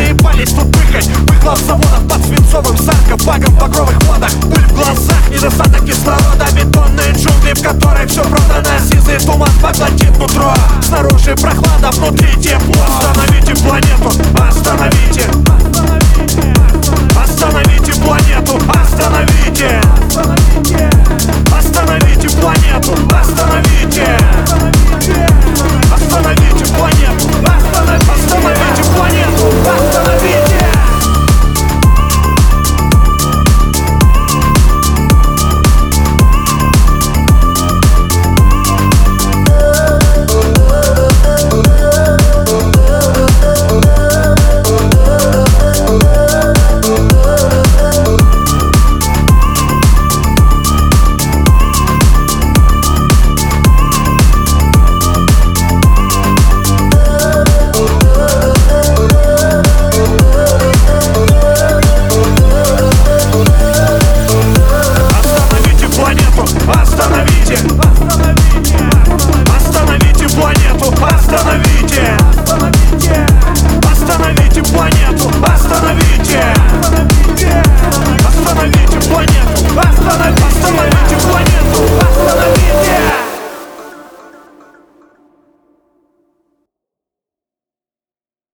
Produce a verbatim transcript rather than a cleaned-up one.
заебались тут пыхать. Выхлоп заводов под свинцовым саркофагом в багровых водах. Пыль в глазах, недостаток кислорода. Бетонные джунгли, в которых все продано. Сизый туман поглотит нутро. Снаружи прохлада, внутри тепло. Остановите планету, остановите. Остановите планету, остановите. Остановите планету, остановите. Остановите планету, остановите планету, остановите. Остановите! Остановите планету! Остановите! Остановите планету! Остановите!